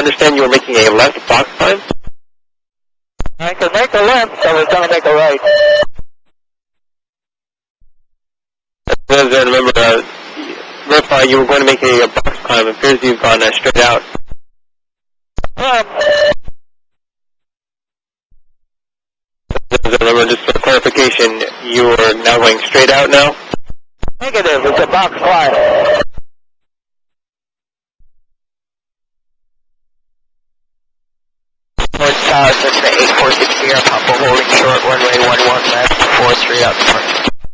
understand you were making a left box climb? I could make a left, so I was going to make a right. Remember, verify you were going to make a box climb. It appears you've gone straight out. Remember, just for clarification, you are now going straight out now? Negative, it's a box climb. North Tower, Cessna 8460, Papa holding short, runway 11 left, 4 straight out front.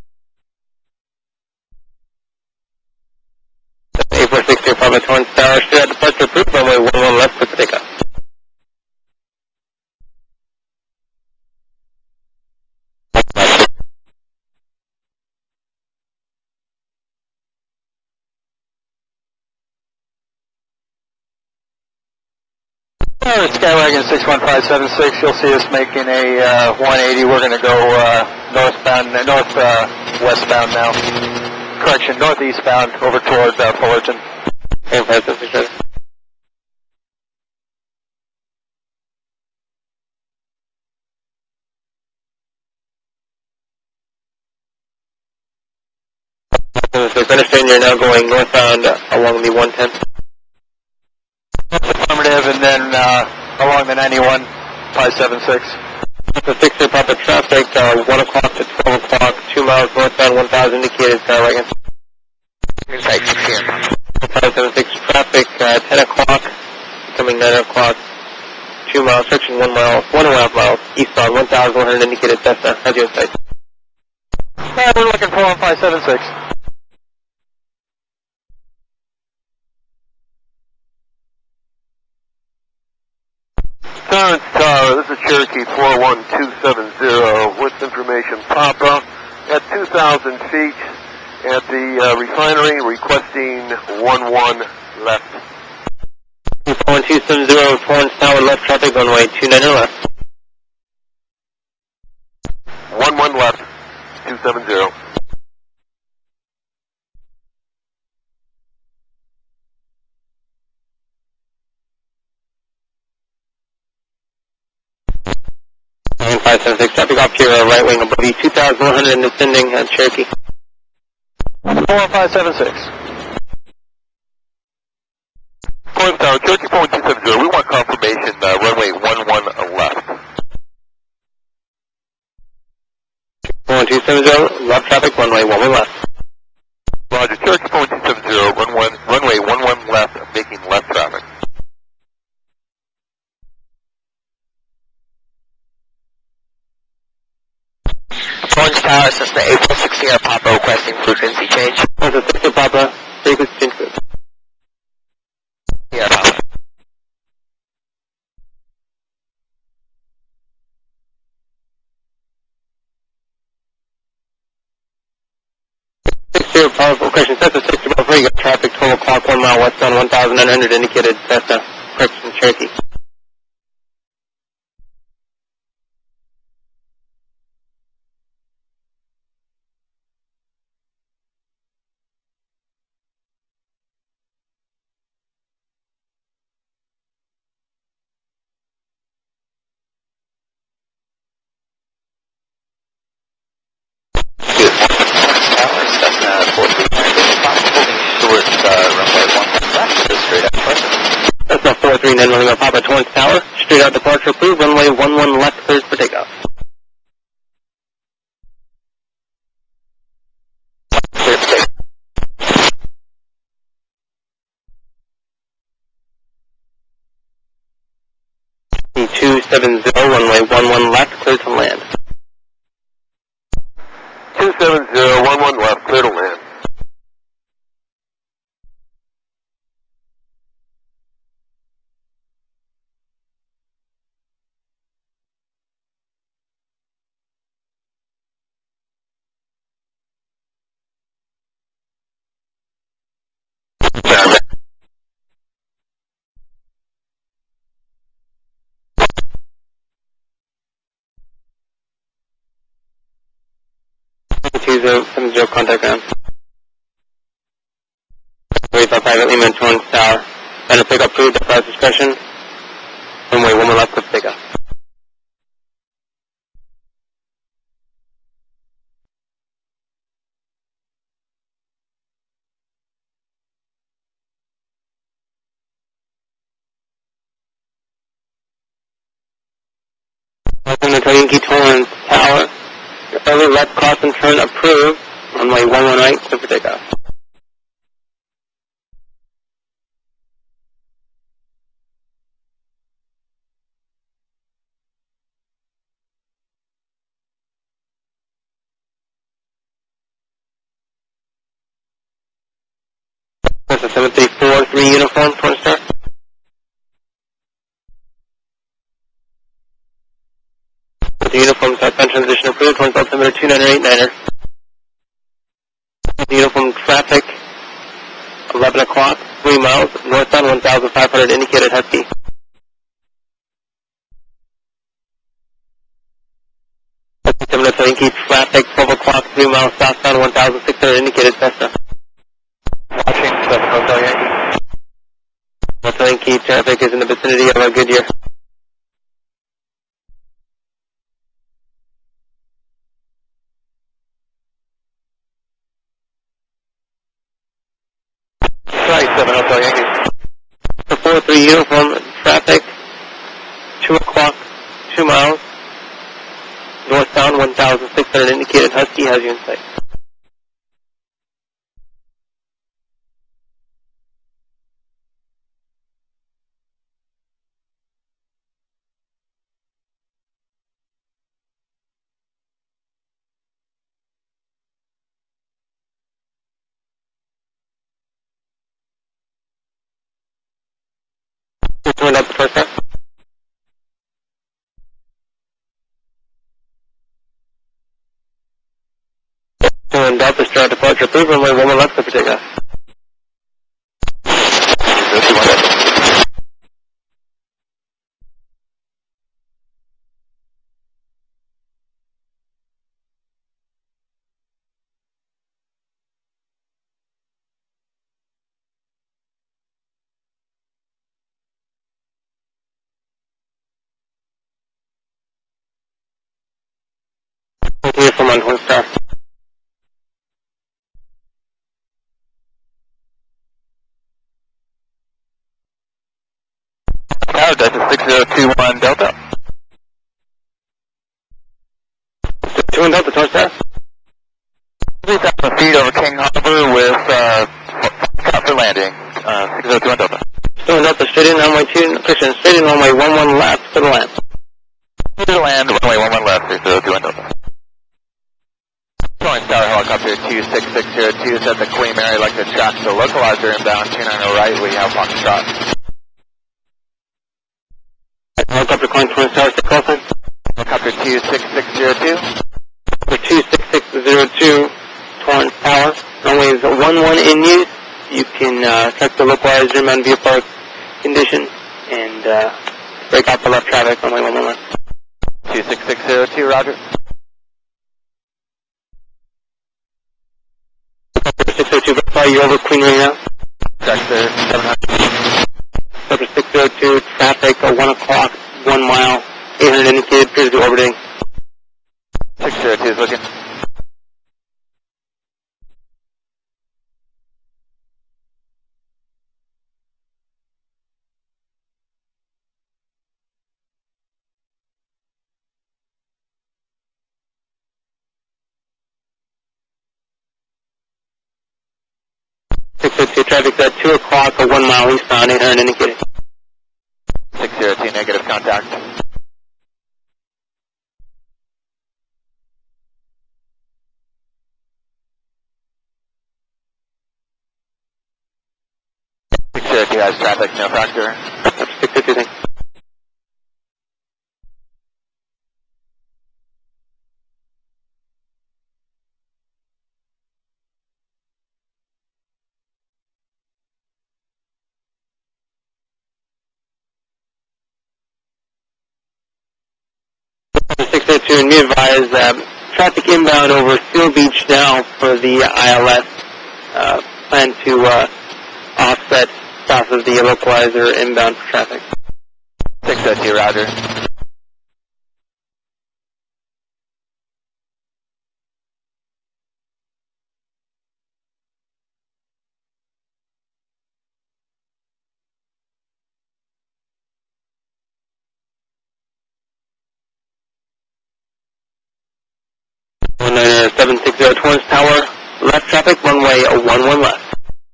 8460, Papa Torrance Tower, straight out departure approved, runway 11 left, clear for takeoff. Skywagon 61576, you'll see us making a 180. We're going to go westbound now. Correction, northeastbound over toward Fullerton. So I understand you're now going northbound along the 110. Affirmative, and then along the 91, 576. So 6 Papa traffic, 1 o'clock to 12 o'clock, 2 miles northbound, 1,000 indicated, Skywagon. Inside 6 here. 576 traffic, 10 o'clock, becoming 9 o'clock, 2 miles, friction 1 mile, 1.5 miles, eastbound, 1,100 indicated, Cessna, how's your insight? We're looking for 576. Torrance Tower, this is Cherokee 41270 with information Papa at 2,000 feet at the refinery requesting 11 left. 41270, Torrance Tower, left traffic, runway 29 left. 11 left, 270. And 576 traffic off to your right wing above you, 2,100 and descending Cherokee. 4576. Torrance Tower, Cherokee 41270, we want confirmation runway 11 left. 41270, left traffic, runway 11 left. Roger, Cherokee 41270, runway 11 left, making left traffic. Torrance Tower, Cessna 8460, Papa requesting frequency change. That's a 6 Papa, frequency change group. Yeah, Papa. Powerful question. Cessna 60 before you got traffic 12 o'clock, 1 mile westbound, 1,900 indicated Cessna, correction Cherokee. Cessna 439 Papa Torrance Tower, straight out departure approved, runway 11 left cleared for takeoff. Clear for takeoff. 270, runway 11 left clear to land. 270, 11 left, clear to land. Contact ground. Wait for private Lehman Torrance Tower. Better pick up food at price discretion. Runway 11 left, clear for takeoff. Welcome to Yankee Torrance Tower. Your early left cross and turn approved. Runway 11 right, clear for takeoff. That's a 7343 uniform, Torrance Tower. The uniform southbound transition approved, Torrance altimeter 2989er. The uniform traffic, 11 o'clock, 3 miles, northbound 1,500, indicated Husky. Altimeter Yankee traffic, 12 o'clock, 3 miles, southbound 1,600, indicated Cessna. Watching Hotel Yankee. Hotel Yankee traffic is in the vicinity of Goodyear. Strike 7 Hotel Yankee. The 4-3 uniform traffic, 2 o'clock, 2 miles, northbound 1,600, indicated Husky has you in sight. Turn up the first time. Turn Delta Star departure approved, runway 11 left, clear for takeoff. Uniform on Horn Star. Tower, Delta 6021 Delta. 21 Delta, Torrance Tower. 3,000 feet over King Harbor with copter landing. 6021 Delta. 21 Delta, straight in runway 2, correction, straight in runway 11 left, to the land. To the land, runway 11 left, 6021 Delta. Torrance Tower helicopter 26602 set the Queen Mary like to track the localizer inbound 29 right, we have Foxtrot. Helicopter calling Torrance Tower, stay call sign. Helicopter 26602. The 26602 Torrance Tower. Runway is 11 in use. You can check the localizer inbound via park condition and break out the left traffic, runway 11 left. 26602, roger. 602, verify you're over Queen Mary now. Sector 700. Sector 602, traffic, 1 o'clock, 1 mile, 800 indicated, appears to be orbiting. 602 is looking. Traffic at 2 o'clock, 1 mile eastbound, 800 indicated. 602, negative contact. Cherokee has traffic, no factor. 652, thanks. And be advised traffic inbound over Seal Beach now for the ILS. Plan to offset south of the localizer inbound for traffic. 602, roger. Niner 760 Torrance Tower, left traffic, runway 11 left.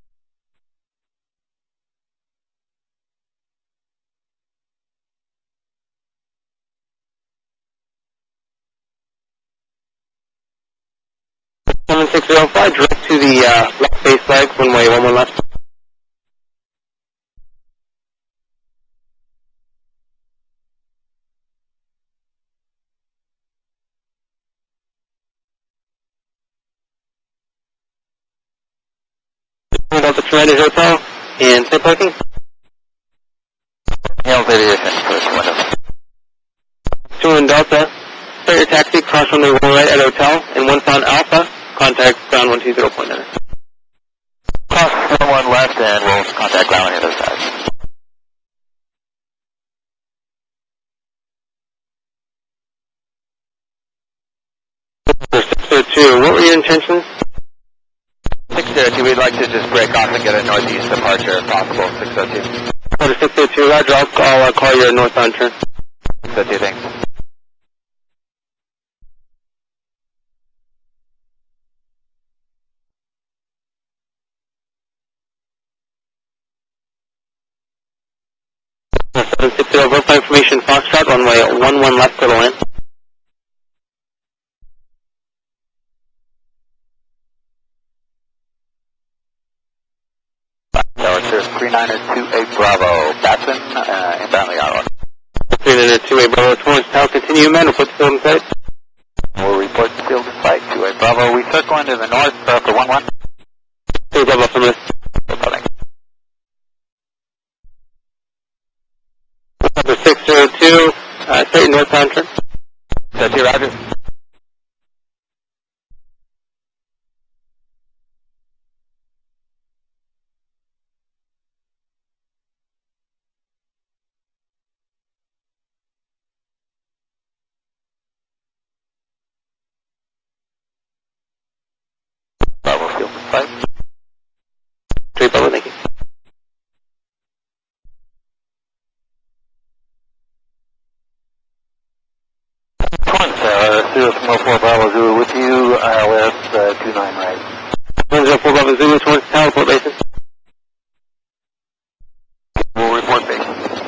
Fly direct to the left base flag, runway 11 left. Delta Tremendous Hotel and pit parking. Hail Aviation, first window. 2 in Delta, start your taxi, cross runway 1 right at Hotel, and once on Alpha, contact ground 120.9. Cross 11 left and we'll contact ground on the other side. 602, what were your intentions? 602, we'd like to just break off and get a northeast departure if possible, 602. Order 602, roger, I'll call your northbound turn. 602, thanks. Order 760, verify information, Foxtrot, runway 11 left, clear to land. Tower 3928 Bravo, Batson, inbound the hour. 3928 Bravo, Torrance Tower, continue, man, report to field in sight. We'll report the field in sight, 28 Bravo. We circle into the north for 1-1. 2 Bravo, from this. Number 602, start your northbound turn. 602, roger. Bravo, field in sight. 3 Bravo, thank you. Torrance Tower, 004 Bravo Zulu with you, ILS 29 right. 104 Bravo Zulu, Torrance Tower, Port Basin. We'll report base.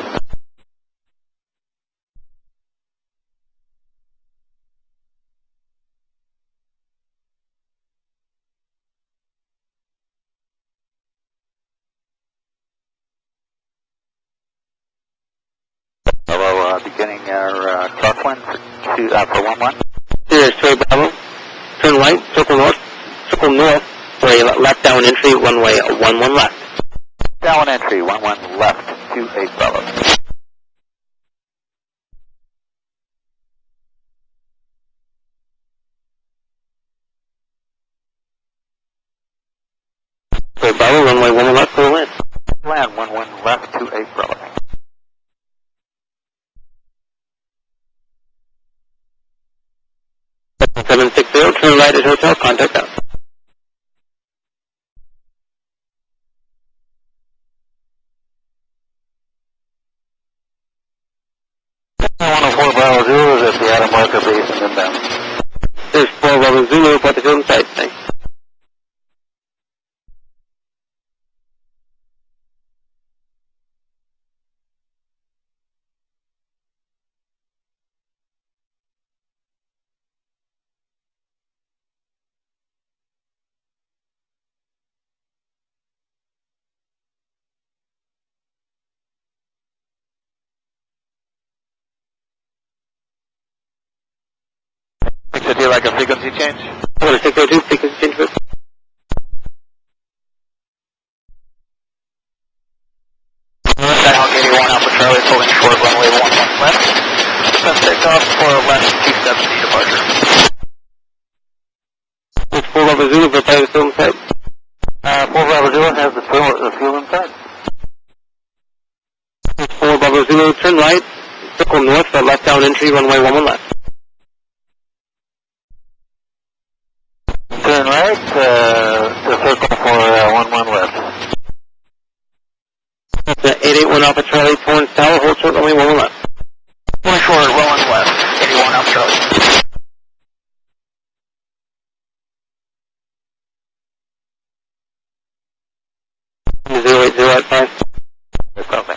Bravo, beginning our crosswind for 1-1. Here's 2 Bravo, turn right, circle north, for a left down entry, runway 11 left. Down entry, 1-1 left, 28 Bravo. So Bravo, runway 11 left, clear to land. Land, 1-1 left, 28 Bravo. Seven 760, turn right at Hotel, contact out. Bravo Zulu is at the Adam Marker base and inbound. There's 4 Bravo Zulu, report to field in sight, thanks. So do you like a frequency change? Order 602, frequency change, please. Dial 81 Alpha Charlie, pulling short runway 11 left. Then take off for left 270 departure. There's 4 Bravo Zulu, verify the field in sight. 4 Bravo Zulu has the fuel inside. There's 4 Bravo Zulu, turn right, circle north for left down entry, runway 11 left. Turn right to circle for 11 left. 881 Alpha Charlie, Torrance Tower, hold short, runway 11 left. 24, rolling left, 81 Alpha Charlie. 080 at 5. Okay.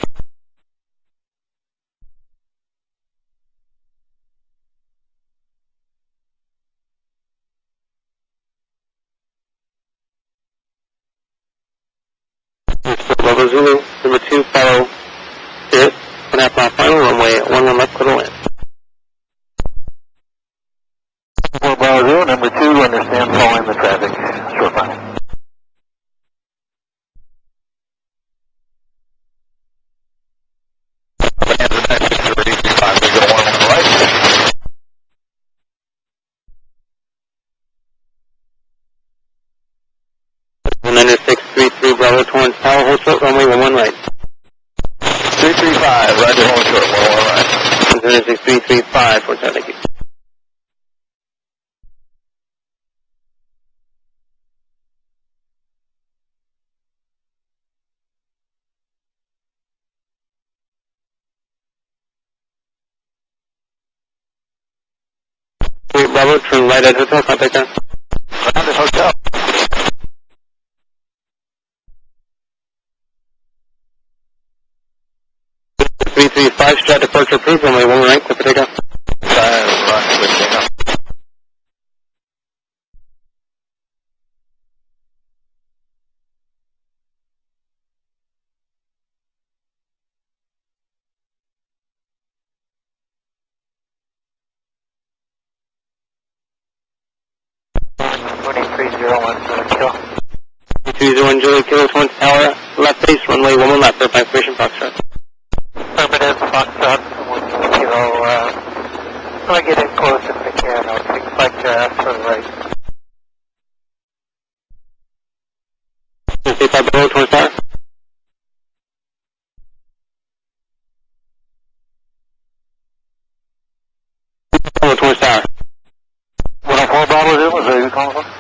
Bravo Zulu, number 2, follow Spirit, 1.5 mile final, runway 11 left, clear to land. Bravo Zulu, number 2, understand, following the traffic, short final. Niner 633 Bravo Torrance Tower, hold short, runway 11 right. 335, roger, hold short, 11 right. Niner 6335, Torrance Tower, thank you. Bravo, turn right at hotel, contact us. Ground at hotel. 335, strat departure approved, runway 1 right, clear for takeoff. Roger, good takeoff. Kilo. 201 Juliet Kilo, Torrance Tower, left base, runway 11 left, verify information, Foxtrot. Affirmative, Foxtrot, 1 Kilo, I'll get in close if I can, I'll take 5 ask for the right. 55 below, Torrance Tower. Below, Torrance Tower. 104 Bravo Zulu, is that who you calling from?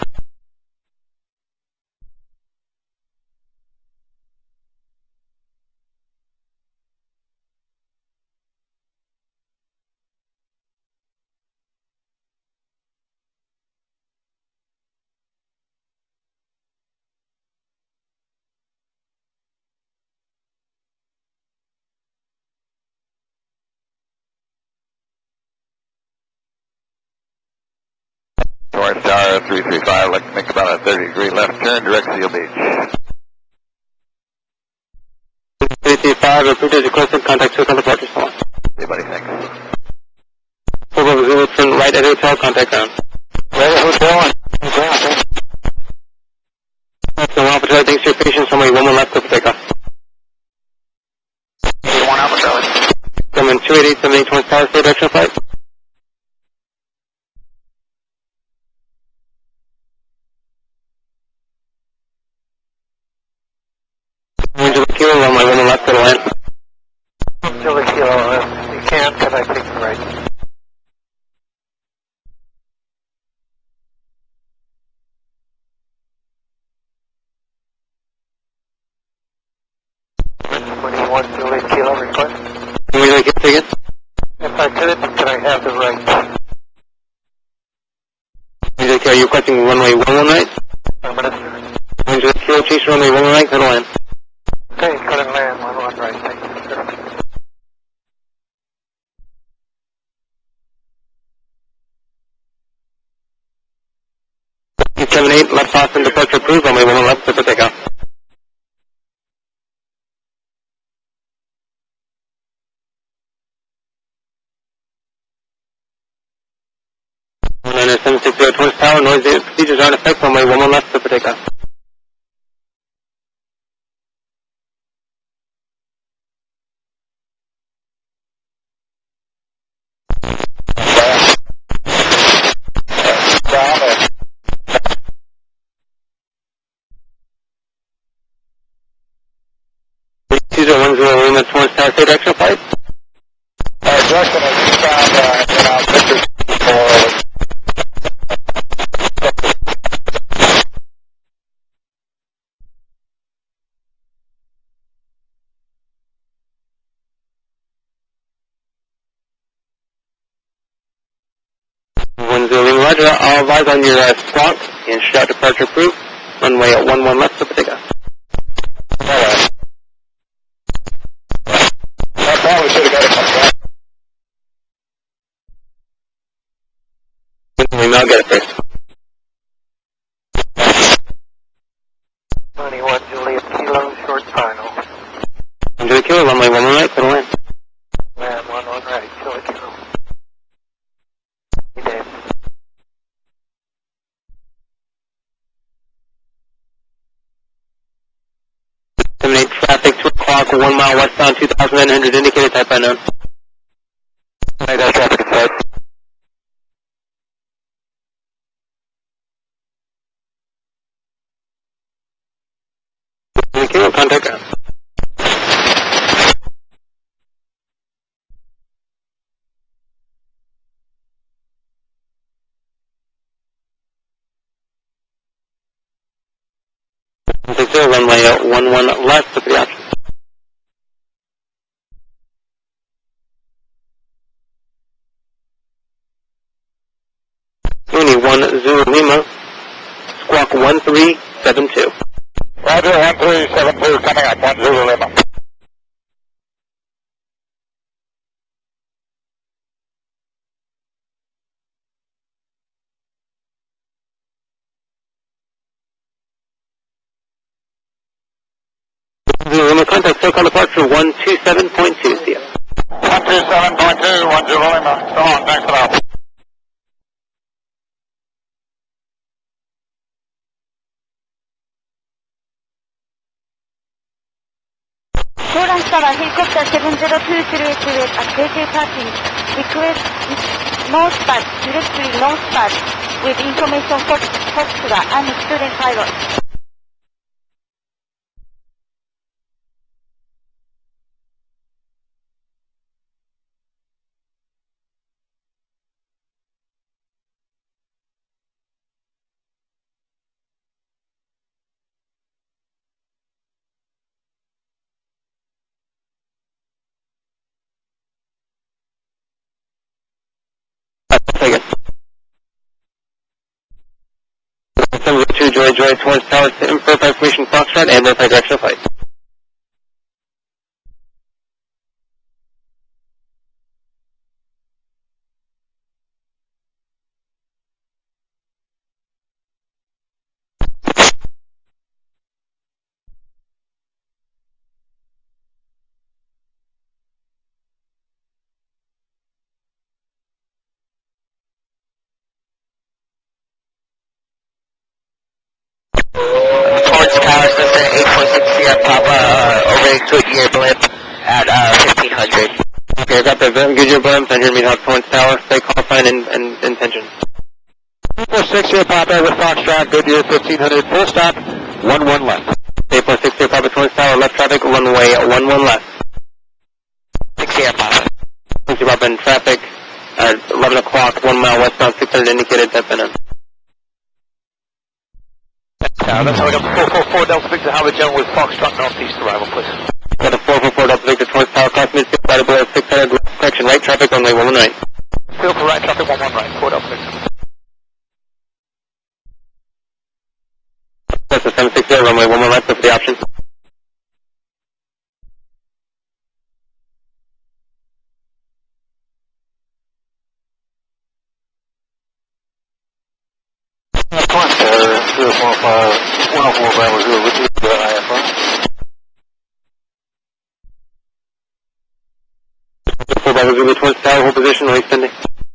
Torrance Tower 335, I'd like to make about a 30-degree left turn, direct Seal Beach. 335, approved as requested, contact Silk on departure, so on. Hey buddy, thanks. Bravo Zulu, turn right at hotel, contact ground. Right at hotel and ground, thanks. So Alpha Charlie, thanks for your patience, runway 11 left, clear for takeoff. 81 Alpha Charlie. Coming 28878 Torrance Tower, stay directional flight. Angela Kilo, runway 11 left, clear to land. Julie Kilo, if you can I take the right? What do you want, Julie Kilo request? Can we make it again? If I could, can I have the right? Angela Kilo, are you requesting runway 11 right? Affirmative. Angela Kilo, chase runway 11 right, clear to land. Okay, cut and land, 11 right, thank you, sir. 278, left Boston, departure approved, runway 11 left, clear for takeoff. Niner 760 Torrance Tower, noise procedures are in effect, runway 11 left, clear for takeoff. Caesar 10 Lima, Torrance Tower, stay directional flight. Roger, I'll advise on your squawk and shout departure approved. Runway at 11 left, for the takeoff. Alright. I probably should have got it. I'll get it first. 21 Juliet Kilo, short final. Juliet Kilo, runway 11 right, clear to land. Land 11 right, Juliet Kilo. Hey, Dave. 78 traffic, 2 o'clock, 1 mile westbound, 2,900, indicated type unknown. Hey, that's traffic inside. Kilo, contact ground. Runway at 11 left, for the option. Uni 10 Lima, squawk 1372. Roger, 1372, coming up, 10 Lima. Lima, contact SoCal departure 127.2, see ya. 127.2, 10 Lima. So long, thanks a lot. Tower helicopter 702 Juliet Juliet at KJ parking. Request northbound, directly northbound with information for Foxtrot and student pilot. Second. 702 Joy towards tower to verify information Foxtrot and verify direction of flight. Towards Tower Center, 846 Sierra Papa, over Goodyear Blimp at 1500. Okay, I got the Goodyear blimp, and you're meeting towards tower, stay call sign and intention. 846 Sierra Papa with Foxtrot, Goodyear 1500, full stop, 11 left. 846 Sierra Papa towards tower, left traffic, runway 11 left. 6 Sierra Papa. 6 Sierra Papa in traffic, 11 o'clock, 1 mile westbound, 600 indicated type unknown. That's how we got 444 Delta Victor Howard Jones with Foxtrot northeast arrival, please. Got a 444 Delta Victor towards tower, cross mid-6, right below 600, correction, right traffic, runway 11 right. Field for right traffic, 11 right, 4 Delta Victor. That's a 760, runway 11 left, for the option. Climb 104 Bravo 0, which is the IFR. 4 Bravo Zulu towards tower, hold position, release pending.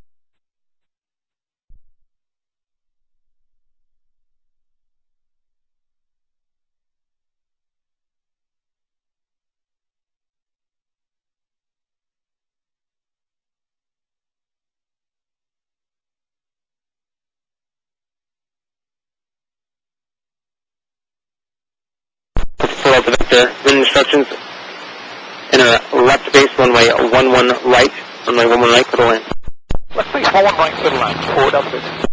Delta Victor, wind instructions in a left base, runway 11 right, runway 11 right, clear to land. Left base, 11 right, clear to land, 4 Delta Victor.